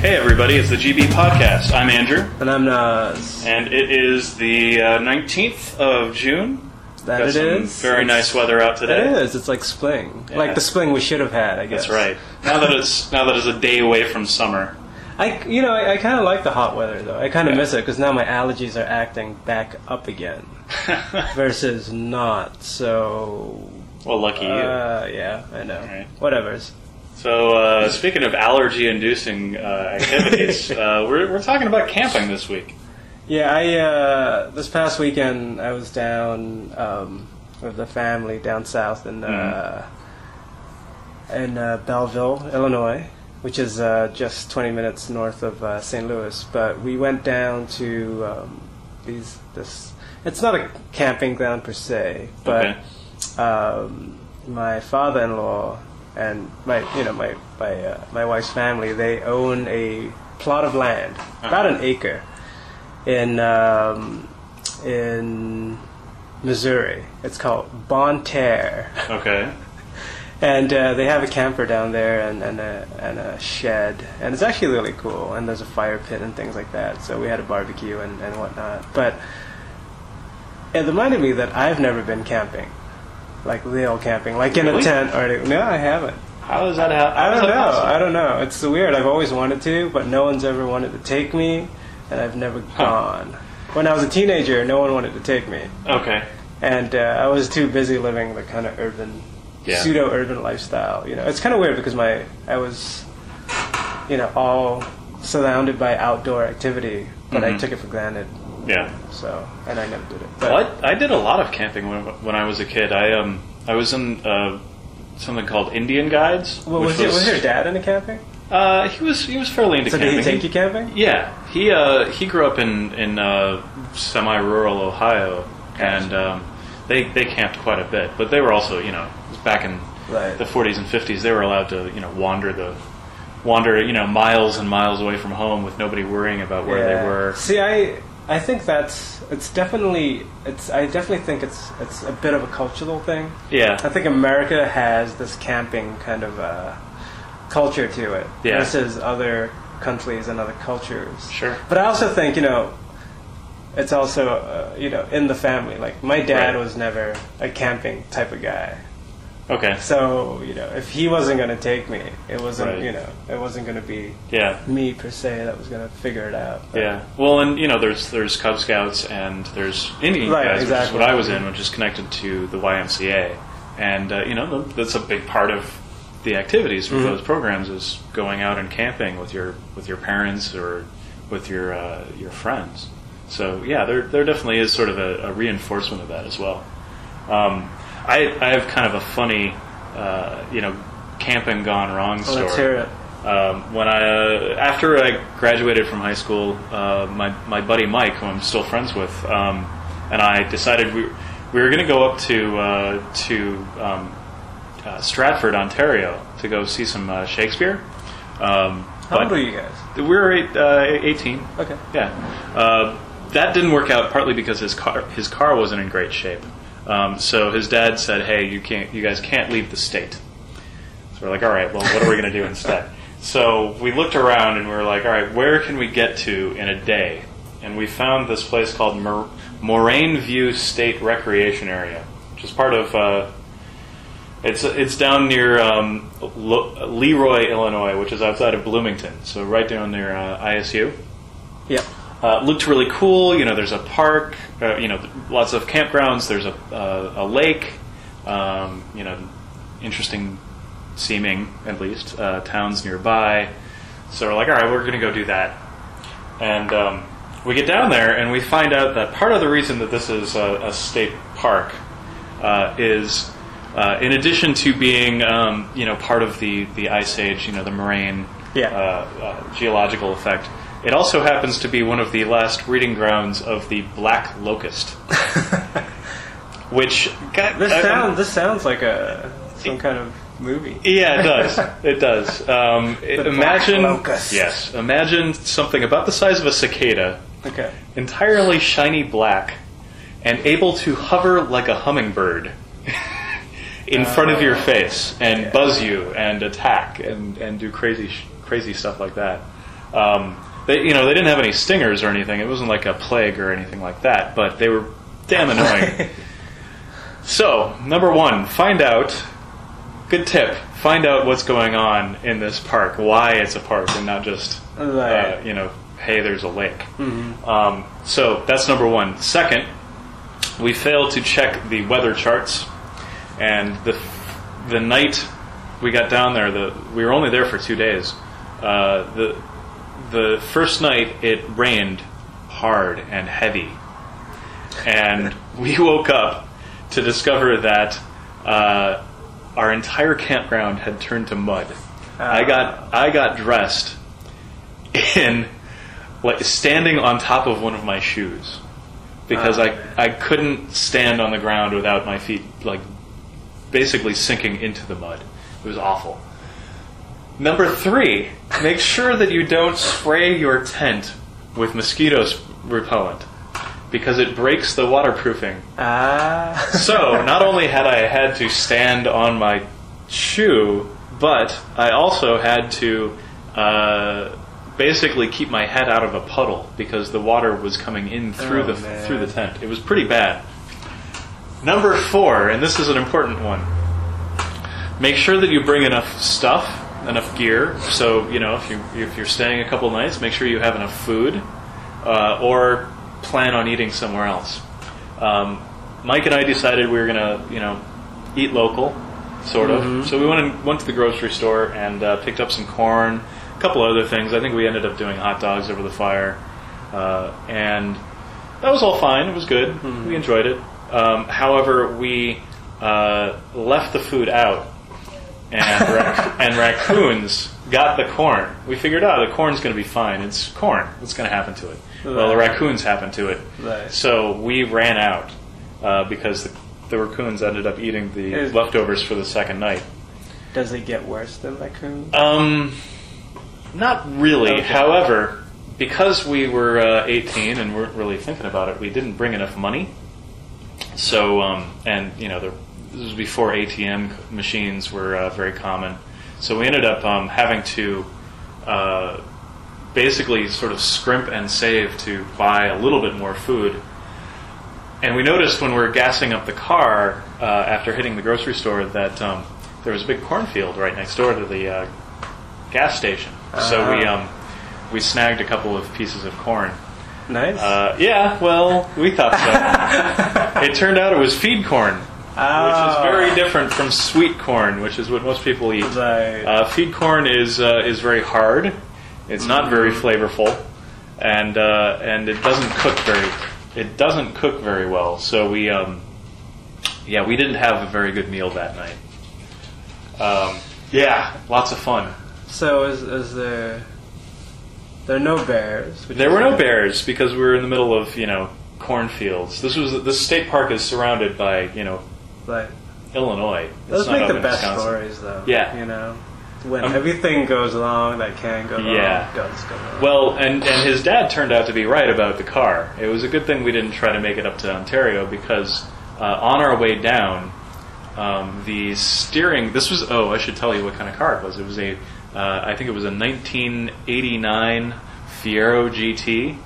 Hey everybody, it's the GB Podcast. I'm Andrew. And I'm Naz. And it is the 19th of June. That it is. Very nice weather out today. It is. It's like spring. Yeah. Like the spring we should have had, I guess. That's right. Now that it's a day away from summer. I kind of like the hot weather, though. I kind of miss it, because now my allergies are acting back up again. Versus not, so... Well, lucky you. Yeah, I know. Right. Whatevers. So, speaking of allergy-inducing activities, we're talking about camping this week. Yeah, this past weekend I was down with the family down south in Belleville, Illinois, which is just 20 minutes north of St. Louis. But we went down to it's not a camping ground per se, but my father-in-law and my wife's family, they own a plot of land, about an acre, in Missouri. It's called Bonne Terre. Okay. And they have a camper down there and a shed, and it's actually really cool. And there's a fire pit and things like that. So we had a barbecue and whatnot. But it reminded me that I've never been camping. Like real camping, like in a tent or no, I haven't. How does that happen? I don't know. It's weird. I've always wanted to, but no one's ever wanted to take me, and I've never gone. When I was a teenager, no one wanted to take me. Okay. And I was too busy living the kind of urban, pseudo-urban lifestyle. It's kind of weird because I was, all surrounded by outdoor activity, but I took it for granted. Yeah. So, and I never did it. Well, I did a lot of camping when I was a kid. I was in something called Indian Guides. Well, was your dad into camping? He was fairly into camping. So did he take you camping? Yeah. He grew up in semi-rural Ohio, and they camped quite a bit. But they were also, back in the 40s and 50s, they were allowed to wander miles and miles away from home with nobody worrying about where they were. See, I think I definitely think it's a bit of a cultural thing. Yeah. I think America has this camping kind of culture to it versus other countries and other cultures. Sure. But I also think, it's also, in the family. Like, my dad was never a camping type of guy. Okay. So, if he wasn't going to take me, it wasn't, it wasn't going to be me per se that was going to figure it out. But. Yeah. Well, and, there's Cub Scouts and there's Indian Guides, which is what I was in, which is connected to the YMCA. And, that's a big part of the activities with those programs is going out and camping with your parents or with your friends. So, yeah, there definitely is sort of a reinforcement of that as well. I have kind of a funny, camping gone wrong story. Let's hear it. After I graduated from high school, my buddy Mike, who I'm still friends with, and I decided we were going to go up to Stratford, Ontario, to go see some Shakespeare. How old are you guys? We were 18. Okay. Yeah. That didn't work out partly because his car wasn't in great shape. So his dad said, "Hey, you guys can't leave the state." So we're like, "All right, well, what are we going to do instead?" So we looked around and we were like, "All right, where can we get to in a day?" And we found this place called Moraine View State Recreation Area, which is part of. It's down near Leroy, Illinois, which is outside of Bloomington, so right down near ISU. Yeah. Looked really cool. There's a park. Lots of campgrounds. There's a lake. Interesting seeming, at least, towns nearby. So we're like, all right, we're going to go do that. And we get down there, and we find out that part of the reason that this is a state park is, in addition to being, part of the Ice Age, the moraine geological effect. It also happens to be one of the last breeding grounds of the black locust, which this sounds like some kind of movie. Yeah, it does. It does. Imagine black locust. Yes, imagine something about the size of a cicada, entirely shiny black, and able to hover like a hummingbird in front of your face and buzz you and attack and do crazy stuff like that. They didn't have any stingers or anything. It wasn't like a plague or anything like that, but they were damn annoying. So, number one, good tip, find out what's going on in this park, why it's a park and not just, hey, there's a lake. Mm-hmm. So, that's number one. Second, we failed to check the weather charts, and the night we got down there, we were only there for 2 days. The first night, it rained hard and heavy, and we woke up to discover that our entire campground had turned to mud. I got dressed in standing on top of one of my shoes because I couldn't stand on the ground without my feet basically sinking into the mud. It was awful. Number 3, make sure that you don't spray your tent with mosquito repellent, because it breaks the waterproofing. So, not only had I had to stand on my shoe, but I also had to basically keep my head out of a puddle because the water was coming in through the tent. It was pretty bad. Number 4, and this is an important one. Make sure that you bring enough stuff, enough gear. So, if you're staying a couple nights, make sure you have enough food, or plan on eating somewhere else. Mike and I decided we were going to, eat local, sort of. Mm-hmm. So we went to the grocery store and picked up some corn, a couple other things. I think we ended up doing hot dogs over the fire, and that was all fine. It was good. Mm-hmm. We enjoyed it. However, we left the food out, and raccoons got the corn. We figured, the corn's going to be fine. It's corn. What's going to happen to it? Well, the raccoons happened to it. Right. So we ran out because the raccoons ended up eating the leftovers for the second night. Does it get worse than raccoons? Not really. Okay. However, because we were 18 and weren't really thinking about it, we didn't bring enough money. So, this was before ATM machines were very common. So we ended up having to basically sort of scrimp and save to buy a little bit more food. And we noticed when we were gassing up the car after hitting the grocery store that there was a big cornfield right next door to the gas station. So we snagged a couple of pieces of corn. Nice. Yeah, well, we thought so. It turned out it was feed corn, which is very different from sweet corn, which is what most people eat. Right. Feed corn is very hard. It's not very flavorful, and it doesn't cook very well. So we didn't have a very good meal that night. Lots of fun. So is there are no bears? There were no bears because we were in the middle of cornfields. This state park is surrounded by Right. Illinois. Those make the best stories, though. Yeah. When everything goes along that can go wrong, does go wrong. Well, and his dad turned out to be right about the car. It was a good thing we didn't try to make it up to Ontario because on our way down, the steering. I should tell you what kind of car it was. It was I think it was a 1989 Fiero GT.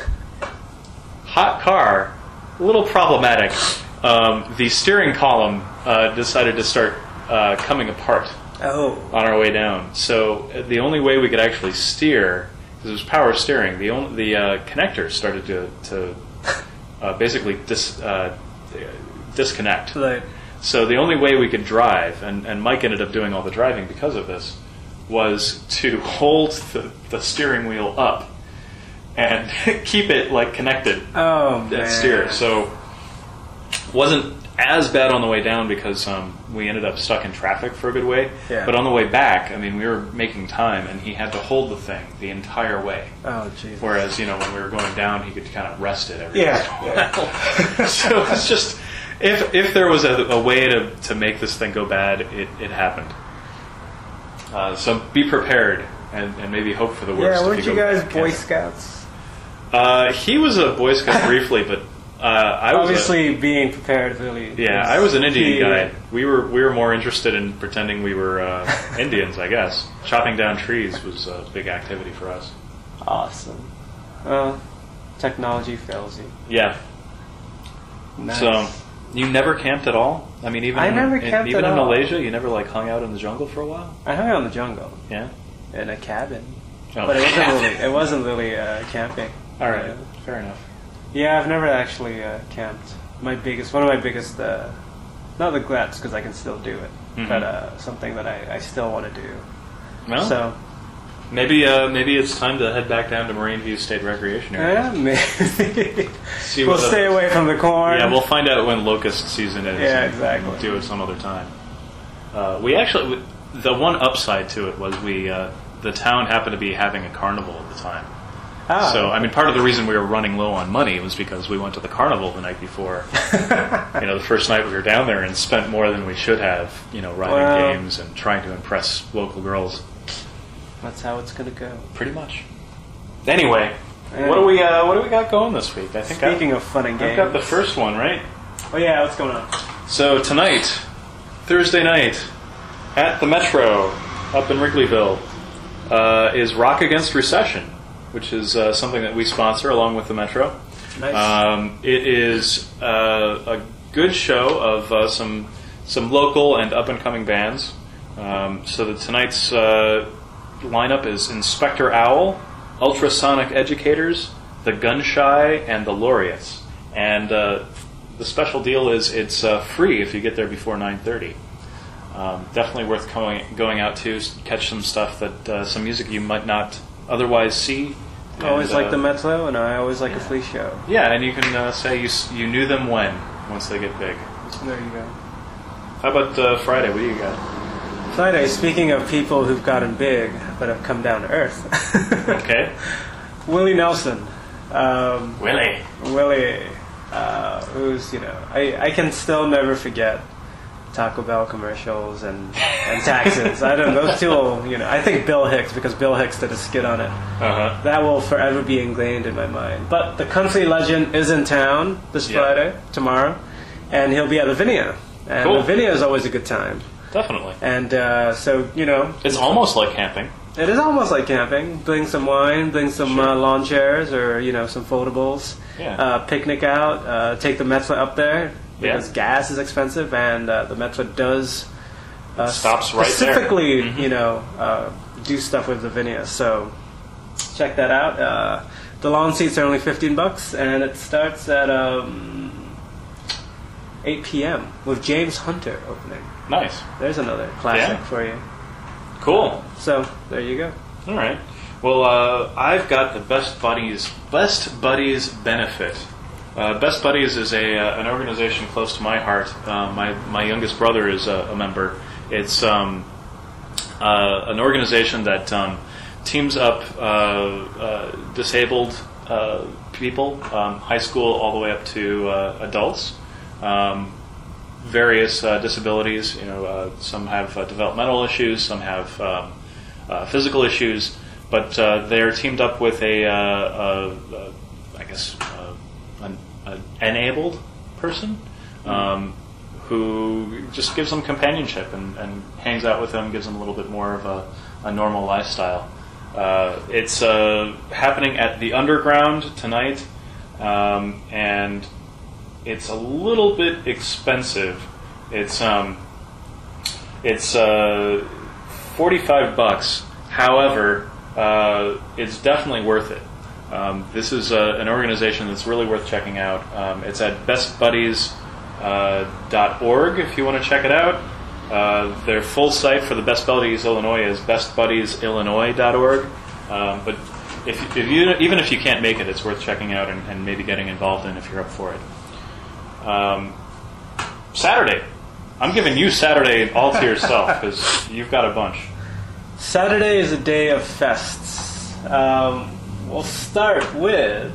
Hot car, a little problematic. The steering column decided to start coming apart on our way down. So the only way we could actually steer, because it was power steering, the connector started to basically disconnect. Right. So the only way we could drive, and Mike ended up doing all the driving because of this, was to hold the steering wheel up and keep it connected and steer. So wasn't as bad on the way down because we ended up stuck in traffic for a good way. Yeah. But on the way back, we were making time, and he had to hold the thing the entire way. Oh, Jesus. Whereas, when we were going down, he could kind of rest it every once in a while. So it's just, if there was a way to make this thing go bad, it happened. So be prepared and maybe hope for the worst. Yeah, weren't you guys Boy Scouts? He was a Boy Scout briefly, but I was obviously being prepared really. Yeah, I was an Indian guy. We were more interested in pretending we were Indians, I guess. Chopping down trees was a big activity for us. Awesome. Well, technology fails you. Yeah. Nice. So, you never camped at all? I mean, even I never camped even at in all. Malaysia, you never like hung out in the jungle for a while? I hung out in the jungle Yeah. in a cabin, Oh. but it wasn't really camping. All right. Yeah. Fair enough. Yeah, I've never actually camped. One of my biggest, not regrets because I can still do it, but something that I still want to do. Well, So, maybe it's time to head back down to Marine View State Recreation Area. yeah, maybe. See We'll what stay away from the corn. Yeah, we'll find out when locust season is. Yeah, and exactly. Do it some other time. The one upside to it was the town happened to be having a carnival at the time. Ah, So, I mean, part of the reason we were running low on money was because we went to the carnival the night before. The first night we were down there and spent more than we should have, riding Wow. games and trying to impress local girls. that's how it's gonna go. Pretty much. Anyway, Yeah. what do we got going this week? I think Speaking of fun and I've games, got the first one, right? oh yeah, what's going on? So tonight, Thursday night, at the Metro up in Wrigleyville, is Rock Against Recession, which is something that we sponsor along with the Metro. Nice. It is a good show of some local and up and coming bands. So that tonight's lineup is Inspector Owl, Ultrasonic Educators, The Gunshy, and The Laureates. And the special deal is it's free if you get there before 9:30. Definitely worth going out to catch some stuff some music you might not otherwise see. Always And, like the Metro, and I always like a flea show. Yeah, and you can say you knew them once they get big. There you go. How about Friday? What do you got? Friday, speaking of people who've gotten big but have come down to earth. Okay. Willie Nelson. Willie. Willie, who's, I can still never forget Taco Bell commercials and taxes. I don't know, those two will, I think Bill Hicks, because Bill Hicks did a skit on it. Uh-huh. That will forever be ingrained in my mind. But the country legend is in town this Friday, tomorrow, and he'll be at Lavinia. And Cool. Lavinia is always a good time. Definitely. And so, It's almost like camping. it is almost like camping. Bring some wine, bring some lawn chairs or, some foldables. Yeah. Picnic out, take the Metro up there because Yeah. gas is expensive and the Metro does Stops right there. specifically, do stuff with Lavinia. So check that out. The lawn seats are only $15 and it starts at 8 p.m. with James Hunter opening. Nice. There's another classic Yeah. for you. Cool. So there you go. All right. Well, I've got the Best Buddies benefit. Best Buddies is an organization close to my heart. My youngest brother is a member. It's an organization that teams up disabled people, high school all the way up to adults. Various disabilities. Some have developmental issues, some have physical issues, but they're teamed up with an enabled person who just gives them companionship and hangs out with them, gives them a little bit more of a normal lifestyle. It's happening at the Underground tonight, and it's a little bit expensive. It's $45. However, it's definitely worth it. This is an organization that's really worth checking out. It's at bestbuddies.org if you want to check it out. Their full site for the Best Buddies Illinois is bestbuddiesillinois.org. But even if you can't make it, it's worth checking out and maybe getting involved in if you're up for it. Saturday. I'm giving you Saturday all to yourself because you've got a bunch. Saturday is a day of fests. We'll start with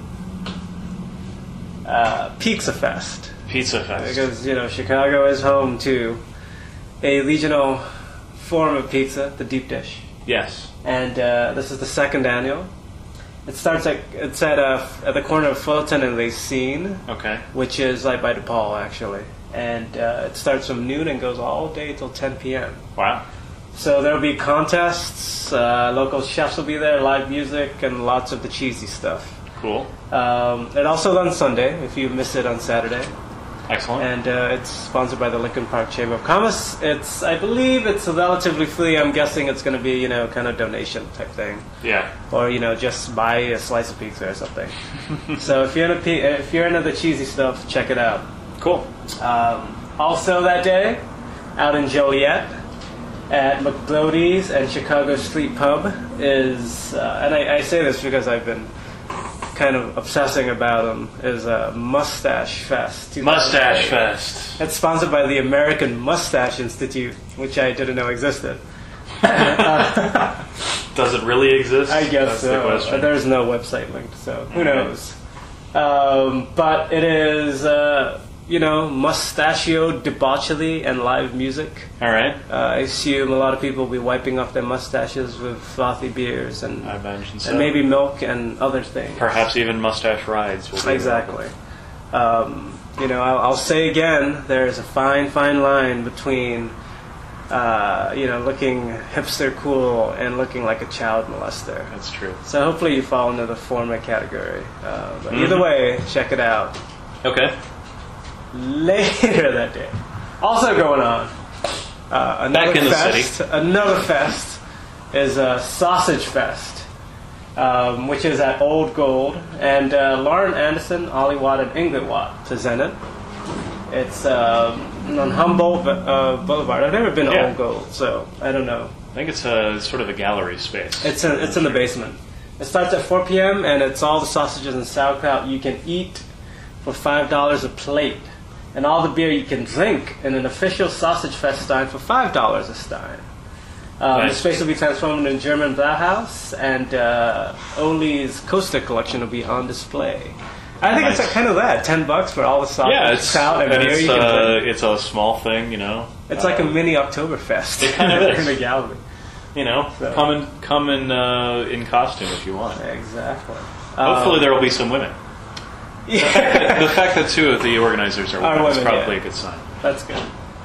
Pizza Fest. Pizza Fest. Because, Chicago is home to a regional form of pizza, the deep dish. Yes. And this is the second annual. It's at the corner of Fulton and Racine, Okay. which is right by DePaul, actually. And it starts from noon and goes all day till 10 p.m. Wow. So there'll be contests, local chefs will be there, live music, and lots of the cheesy stuff. Cool. It also on Sunday, if you missed it on Saturday. Excellent. And it's sponsored by the Lincoln Park Chamber of Commerce. I believe it's relatively free. I'm guessing it's going to be, kind of donation type thing. Yeah. Or, just buy a slice of pizza or something. So if you're into the cheesy stuff, check it out. Cool. Also that day, out in Joliet, at McBlody's and Chicago Street Pub is, and I say this because I've been kind of obsessing about them, is Mustache Fest. Mustache Fest. It's sponsored by the American Mustache Institute, which I didn't know existed. Does it really exist? I guess That's so. the question. There's no website linked, so who knows. But it is, mustachio debauchery and live music. All right. I assume a lot of people will be wiping off their mustaches with frothy beers and, I imagine so. and maybe milk and other things. Perhaps even mustache rides will be Exactly. I'll say again, there's a fine line between, looking hipster cool and looking like a child molester. That's true. So hopefully you fall into the former category. But either way, check it out. Okay. Later that day, also going on, another Back in the fest. city. Another fest is Sausage Fest, which is at Old Gold, and Lauren Anderson, Ollie Watt, and Ingrid Watt presented. It's on Humboldt Boulevard. I've never been to Old Gold, so I don't know. I think it's sort of a gallery space. It's in the basement. It starts at 4 p.m. and it's all the sausages and sauerkraut you can eat for $5 a plate. And all the beer you can drink in an official Sausage Fest stein for $5 a stein. The space will be transformed into a German Brauhaus, and Oli's Coaster collection will be on display. I think it's kind of that, $10 for all the sausage, kraut, and beer you can drink. It's a small thing, It's like a mini Oktoberfest. It kind of is. In the gallery. So. Come in costume if you want. Exactly. Hopefully there will be some women. Yeah. The fact that two of the organizers are women is probably a good sign. That's good.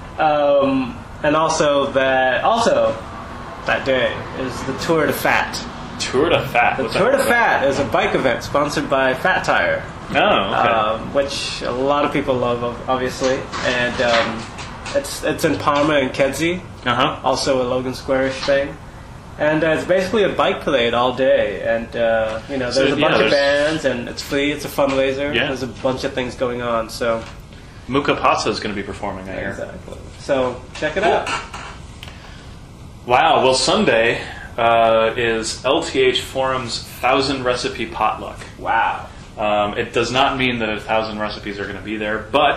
And also that day is the Tour de Fat. Tour de Fat. The Tour de Fat is a bike event sponsored by Fat Tire. Oh, okay. Which a lot of people love, obviously, and it's in Parma and Kedzie. Also a Logan Square-ish thing. And it's basically a bike parade all day, and there's a bunch of bands, and it's free. It's a fundraiser. Yeah. There's a bunch of things going on. So Muka Pazza is going to be performing, I hear. Exactly. So check it out. Wow. Well, Sunday is LTH Forum's 1,000 recipe potluck. Wow. It does not mean that 1,000 recipes are going to be there, but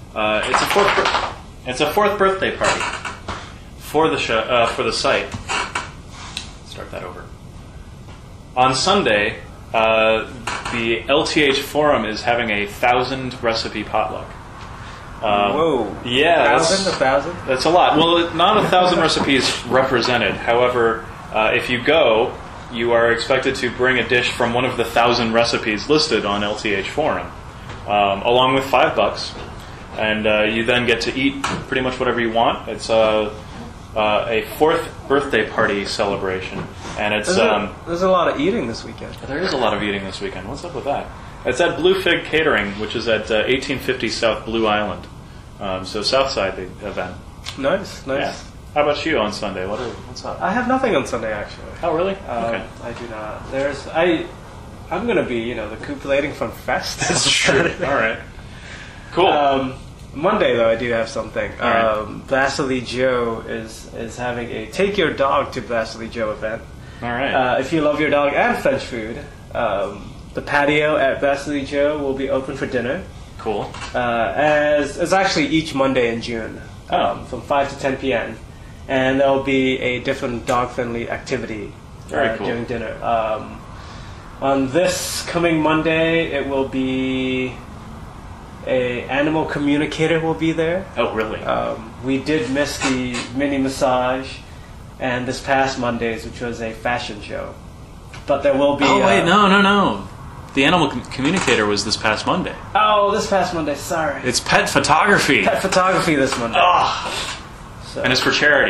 it's a fourth birthday party for the show, for the site. Start that over. On Sunday, the LTH Forum is having a 1,000 recipe potluck. Whoa! Yeah, 1,000? That's a lot. Well, not 1,000 recipes represented. However, if you go, you are expected to bring a dish from one of the 1,000 recipes listed on LTH Forum, along with $5, and you then get to eat pretty much whatever you want. It's a fourth birthday party celebration, and it's there's a lot of eating this weekend. There is a lot of eating this weekend. What's up with that? It's at Blue Fig Catering, which is at 1850 South Blue Island, so south side the event. Nice. Yeah. How about you on Sunday? What's up? I have nothing on Sunday actually. Oh, really? Okay. I do not. I'm going to be recuperating from Fest. That's true. All right. Cool. Monday, though, I do have something. Right. Vasily Joe is having a Take Your Dog to Vasily Joe event. All right. If you love your dog and French food, the patio at Vasily Joe will be open for dinner. Cool. As it's actually each Monday in June, from 5 to 10 p.m. And there'll be a different dog-friendly activity Very cool. during dinner. On this coming Monday, it will be a animal communicator will be there. Oh, really? We did miss the mini massage and this past Monday's, which was a fashion show. But there will be... Oh, wait, no. The animal communicator was this past Monday. Oh, this past Monday, sorry. It's pet photography. Pet photography this Monday. Oh. So. And it's for charity.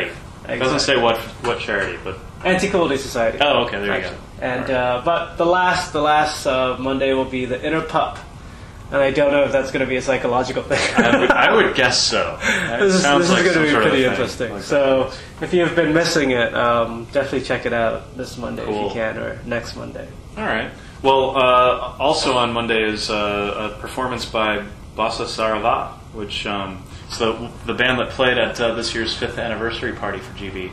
It doesn't say what charity, but Anti-Quality Society. oh, okay, there you go. And but the last Monday will be the Inner Pup, and I don't know if that's going to be a psychological thing. I would guess so. This is going to be pretty interesting. Like so if you've been missing it, definitely check it out this Monday if Cool. you can, or next Monday. All right. Well, also on Monday is a performance by Bossa Sarava, which is the band that played at this year's 5th anniversary party for GB.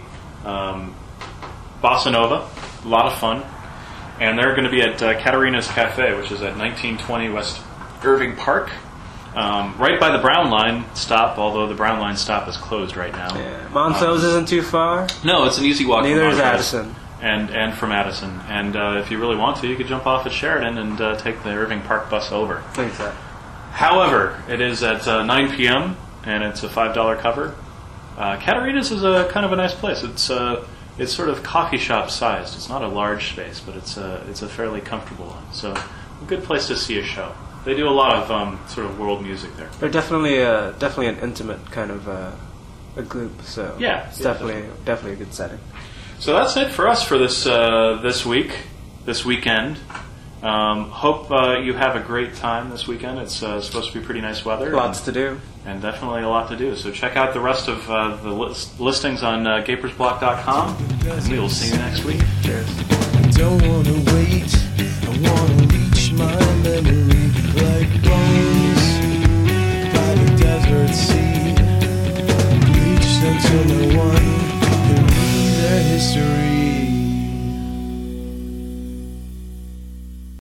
Bossa Nova, a lot of fun. And they're going to be at Katarina's Cafe, which is at 1920 West Irving Park, right by the Brown Line stop, although the Brown Line stop is closed right now. Yeah. Montrose isn't too far. No, it's an easy walk Neither from is Montrose. Addison. And from Addison. And if you really want to, you could jump off at Sheridan and take the Irving Park bus over. Exactly. However, it is at 9 p.m., and it's a $5 cover. Katarina's is a kind of a nice place. It's sort of coffee shop sized. It's not a large space, but it's a fairly comfortable one. So a good place to see a show. They do a lot of sort of world music there. They're definitely an intimate kind of a group. So Yeah, it's yeah, definitely a good setting. So that's it for us for this this weekend. Hope you have a great time this weekend. It's supposed to be pretty nice weather. Lots to do. And definitely a lot to do. So check out the rest of the listings on gapersblock.com, and we will see you next week. Cheers. I don't wanna wait, I wanna reach my memory like bones by the desert sea. Reach until no one can read their history.